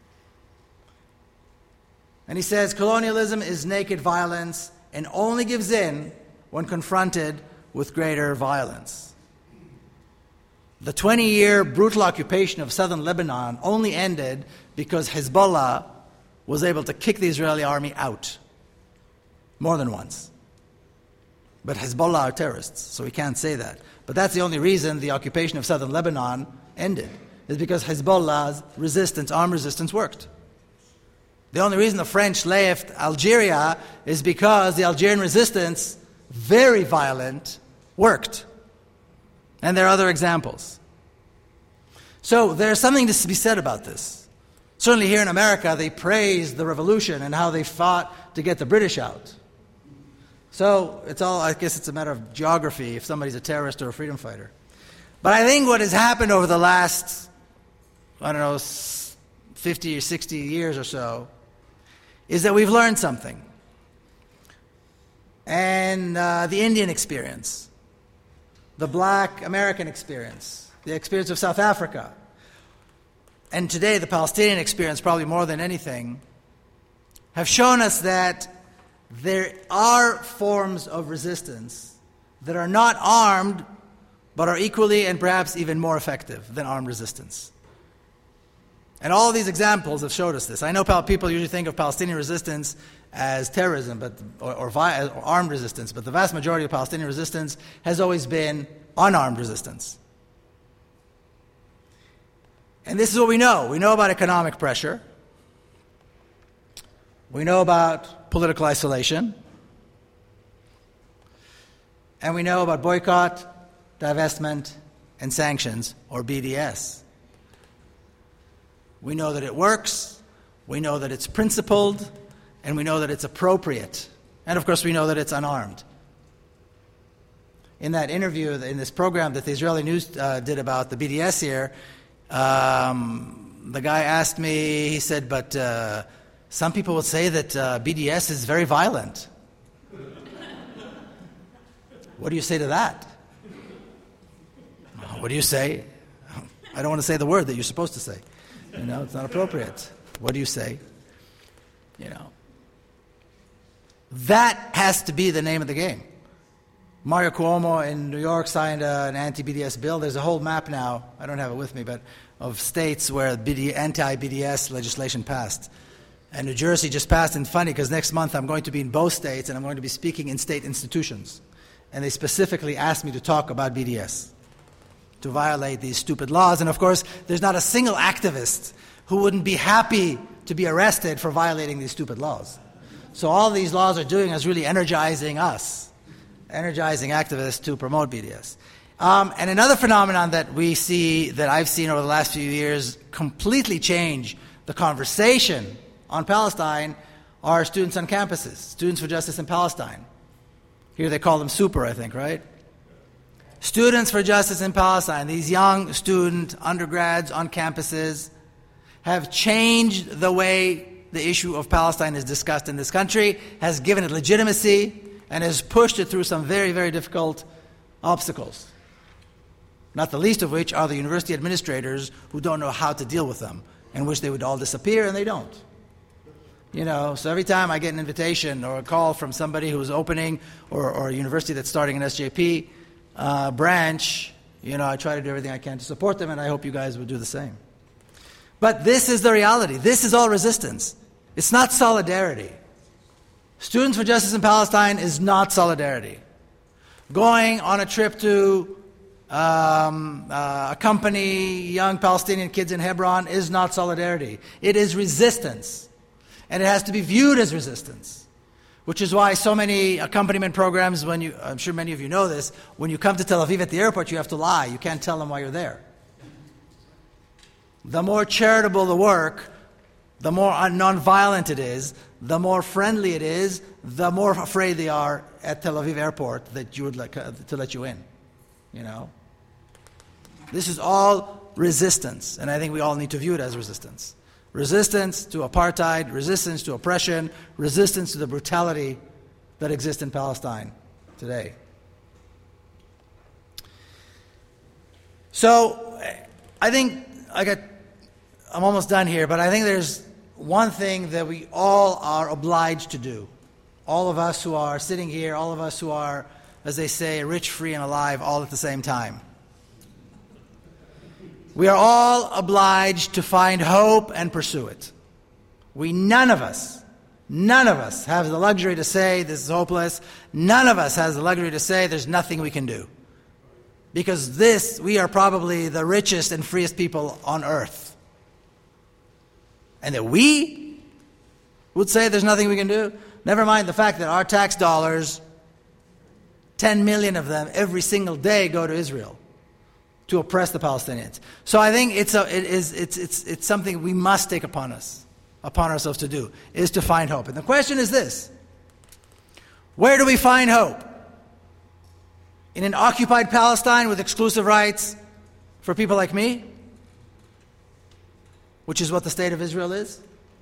And he says colonialism is naked violence and only gives in when confronted with greater violence. The 20-year brutal occupation of southern Lebanon only ended because Hezbollah was able to kick the Israeli army out more than once. But Hezbollah are terrorists, so we can't say that. But that's the only reason the occupation of southern Lebanon ended, is because Hezbollah's resistance, armed resistance, worked. The only reason the French left Algeria is because the Algerian resistance, very violent, worked. And there are other examples. So there's something to be said about this. Certainly here in America, they praise the revolution and how they fought to get the British out. So I guess it's a matter of geography if somebody's a terrorist or a freedom fighter. But I think what has happened over the last, 50 or 60 years or so, is that we've learned something. And the Indian experience, the Black American experience, the experience of South Africa, and today the Palestinian experience, probably more than anything, have shown us that there are forms of resistance that are not armed, but are equally and perhaps even more effective than armed resistance. And all these examples have showed us this. I know people usually think of Palestinian resistance as terrorism or armed resistance, but the vast majority of Palestinian resistance has always been unarmed resistance. And this is what we know. We know about economic pressure. We know about political isolation. And we know about boycott, divestment, and sanctions, or BDS. We know that it works, we know that it's principled, and we know that it's appropriate. And of course we know that it's unarmed. In that interview, in this program that the Israeli News did about the BDS here, the guy asked me, he said, but some people would say that BDS is very violent. What do you say to that? What do you say? I don't want to say the word that you're supposed to say. It's not appropriate. What do you say? That has to be the name of the game. Mario Cuomo in New York signed an anti-BDS bill. There's a whole map now, I don't have it with me, but of states where anti-BDS legislation passed. And New Jersey just passed, and funny, because next month I'm going to be in both states, and I'm going to be speaking in state institutions. and they specifically asked me to talk about BDS, to violate these stupid laws. And of course, there's not a single activist who wouldn't be happy to be arrested for violating these stupid laws. So all these laws are doing is really energizing us, energizing activists to promote BDS. And another phenomenon that we see, that I've seen over the last few years, completely change the conversation on Palestine are students on campuses, Students for Justice in Palestine. Here they call them SUPER, I think, right? Students for Justice in Palestine, these young student undergrads on campuses have changed the way the issue of Palestine is discussed in this country, has given it legitimacy, and has pushed it through some very, very difficult obstacles. Not the least of which are the university administrators who don't know how to deal with them, and wish they would all disappear, and they don't. So every time I get an invitation or a call from somebody who's opening or a university that's starting an SJP branch, I try to do everything I can to support them, and I hope you guys would do the same. But this is the reality. This is all resistance. It's not solidarity. Students for Justice in Palestine is not solidarity. Going on a trip to accompany young Palestinian kids in Hebron is not solidarity. It is resistance. And it has to be viewed as resistance. Which is why so many accompaniment programs, I'm sure many of you know this, when you come to Tel Aviv at the airport, you have to lie. You can't tell them why you're there. The more charitable the work, the more non-violent it is, the more friendly it is, the more afraid they are at Tel Aviv airport that you would like to let you in. This is all resistance, and I think we all need to view it as resistance. Resistance to apartheid, resistance to oppression, resistance to the brutality that exists in Palestine today. So, I think I'm almost done here, but I think there's one thing that we all are obliged to do. All of us who are sitting here, all of us who are, as they say, rich, free, and alive all at the same time. We are all obliged to find hope and pursue it. None of us have the luxury to say this is hopeless. None of us has the luxury to say there's nothing we can do. Because we are probably the richest and freest people on earth. And that we would say there's nothing we can do. Never mind the fact that our tax dollars, 10 million of them every single day, go to Israel to oppress the Palestinians. So I think it's something we must take upon ourselves to do, is to find hope. And the question is this: where do we find hope? In an occupied Palestine with exclusive rights for people like me? Which is what the state of Israel is?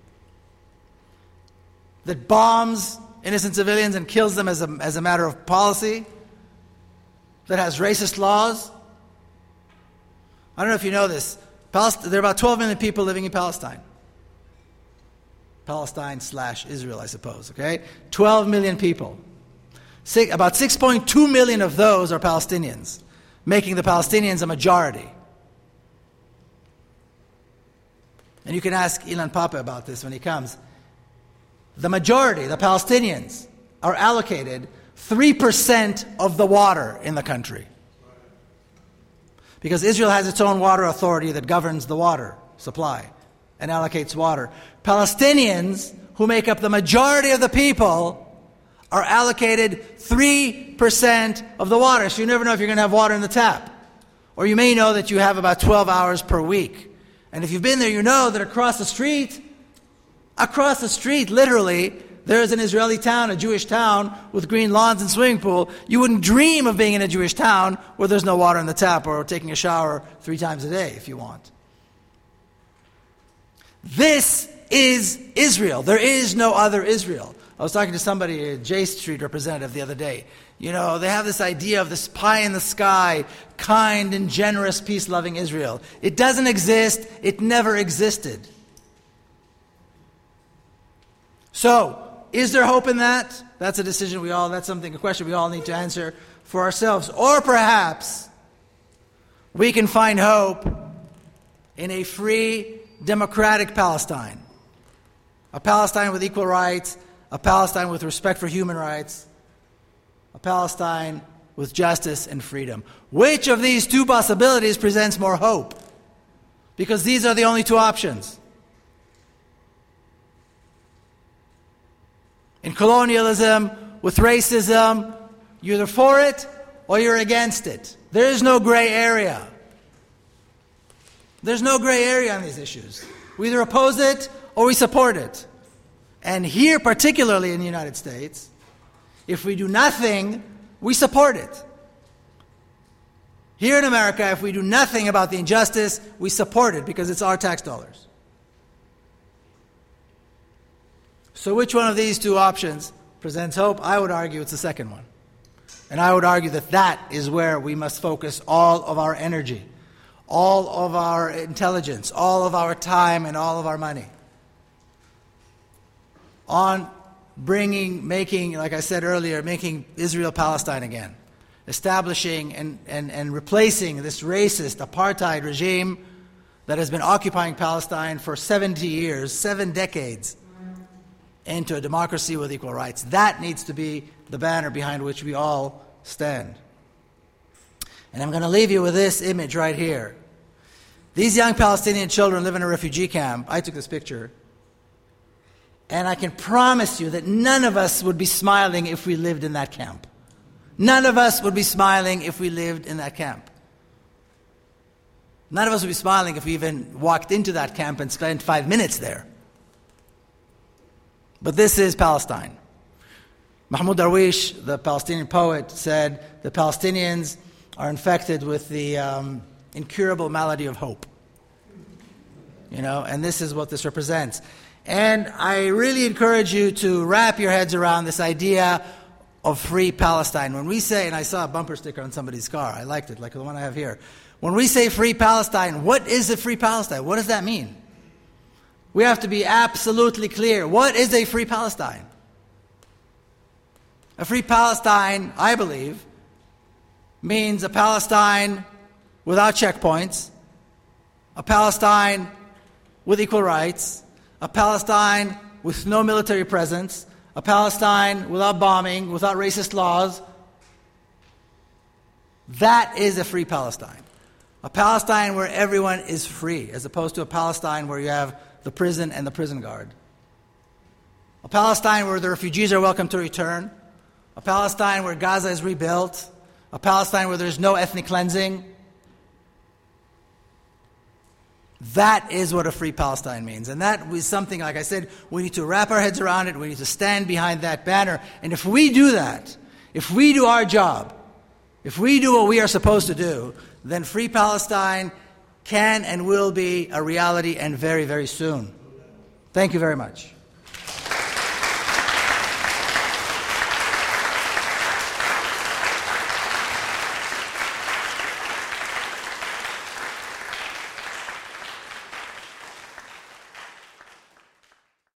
That bombs innocent civilians and kills them as a matter of policy? That has racist laws? I don't know if you know this. There are about 12 million people living in Palestine. Palestine/Israel, I suppose, okay? 12 million people. About 6.2 million of those are Palestinians, making the Palestinians a majority. And you can ask Ilan Pappé about this when he comes. The majority, the Palestinians, are allocated 3% of the water in the country. Because Israel has its own water authority that governs the water supply and allocates water. Palestinians, who make up the majority of the people, are allocated 3% of the water. So you never know if you're going to have water in the tap. Or you may know that you have about 12 hours per week. And if you've been there, you know that across the street, literally, there is an Israeli town, a Jewish town, with green lawns and swimming pool. You wouldn't dream of being in a Jewish town where there's no water in the tap, or taking a shower 3 times a day if you want. This is Israel. There is no other Israel. I was talking to somebody, a J Street representative, the other day. They have this idea of this pie in the sky, kind and generous, peace-loving Israel. It doesn't exist. It never existed. So, is there hope in that? That's a question we all need to answer for ourselves. Or perhaps we can find hope in a free, democratic Palestine. A Palestine with equal rights, a Palestine with respect for human rights, a Palestine with justice and freedom. Which of these two possibilities presents more hope? Because these are the only two options. In colonialism, with racism, you're either for it or you're against it. There is no gray area. There's no gray area on these issues. We either oppose it or we support it. And here, particularly in the United States, if we do nothing, we support it. Here in America, if we do nothing about the injustice, we support it because it's our tax dollars. So which one of these two options presents hope? I would argue it's the second one. And I would argue that that is where we must focus all of our energy, all of our intelligence, all of our time, and all of our money. On making, like I said earlier, making Israel-Palestine again. Establishing and replacing this racist apartheid regime that has been occupying Palestine for 70 years, 7 decades, into a democracy with equal rights. That needs to be the banner behind which we all stand. And I'm going to leave you with this image right here. These young Palestinian children live in a refugee camp. I took this picture. And I can promise you that none of us would be smiling if we lived in that camp. None of us would be smiling if we lived in that camp. None of us would be smiling if we even walked into that camp and spent 5 minutes there. But this is Palestine. Mahmoud Darwish, the Palestinian poet, said the Palestinians are infected with the incurable malady of hope. And this is what this represents. And I really encourage you to wrap your heads around this idea of free Palestine. When we say, and I saw a bumper sticker on somebody's car, I liked it, like the one I have here. When we say free Palestine, what is a free Palestine? What does that mean? We have to be absolutely clear. What is a free Palestine? A free Palestine, I believe, means a Palestine without checkpoints, a Palestine with equal rights, a Palestine with no military presence, a Palestine without bombing, without racist laws. That is a free Palestine. A Palestine where everyone is free, as opposed to a Palestine where you have the prison and the prison guard. A Palestine where the refugees are welcome to return. A Palestine where Gaza is rebuilt. A Palestine where there's no ethnic cleansing. That is what a free Palestine means. And that is something, like I said, we need to wrap our heads around it. We need to stand behind that banner. And if we do that, if we do our job, if we do what we are supposed to do, then free Palestine can and will be a reality, and very, very soon. Thank you very much.